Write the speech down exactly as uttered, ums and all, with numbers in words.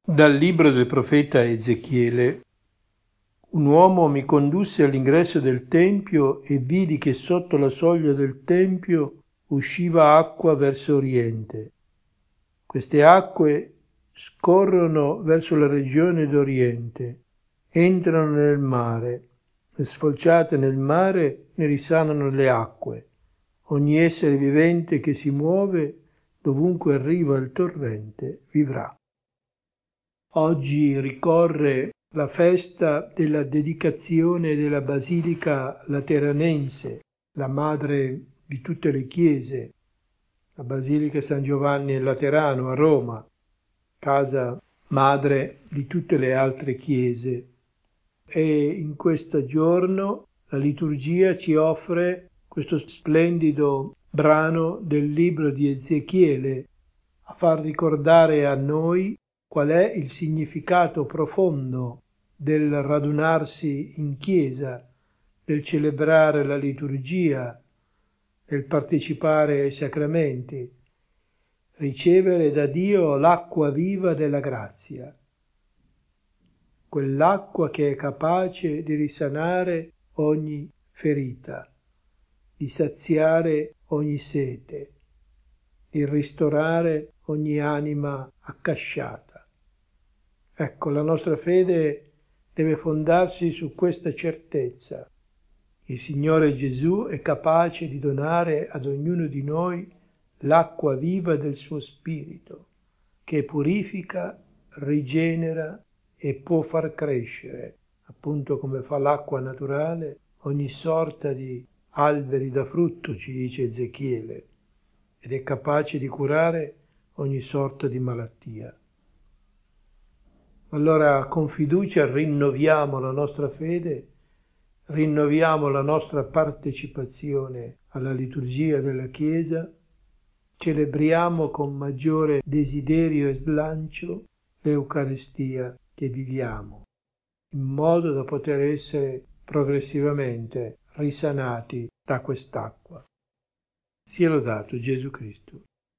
Dal libro del profeta Ezechiele. Un uomo mi condusse all'ingresso del tempio e vidi che sotto la soglia del tempio usciva acqua verso oriente. Queste acque scorrono verso la regione d'Oriente, entrano nel mare e sfociate nel mare ne risanano le acque. Ogni essere vivente che si muove dovunque arriva il torrente vivrà. Oggi ricorre la festa della dedicazione della Basilica Lateranense, la madre di tutte le chiese, la Basilica San Giovanni il Laterano a Roma, casa madre di tutte le altre chiese. E in questo giorno la liturgia ci offre questo splendido brano del libro di Ezechiele a far ricordare a noi qual è il significato profondo del radunarsi in chiesa, del celebrare la liturgia, del partecipare ai sacramenti, ricevere da Dio l'acqua viva della grazia, quell'acqua che è capace di risanare ogni ferita, di saziare ogni sete, di ristorare ogni anima accasciata. Ecco, la nostra fede deve fondarsi su questa certezza. Il Signore Gesù è capace di donare ad ognuno di noi l'acqua viva del suo Spirito, che purifica, rigenera e può far crescere, appunto come fa l'acqua naturale, ogni sorta di alberi da frutto, ci dice Ezechiele, ed è capace di curare ogni sorta di malattia. Allora con fiducia rinnoviamo la nostra fede, rinnoviamo la nostra partecipazione alla liturgia della Chiesa, celebriamo con maggiore desiderio e slancio l'Eucaristia che viviamo, in modo da poter essere progressivamente risanati da quest'acqua. Sia lodato Gesù Cristo.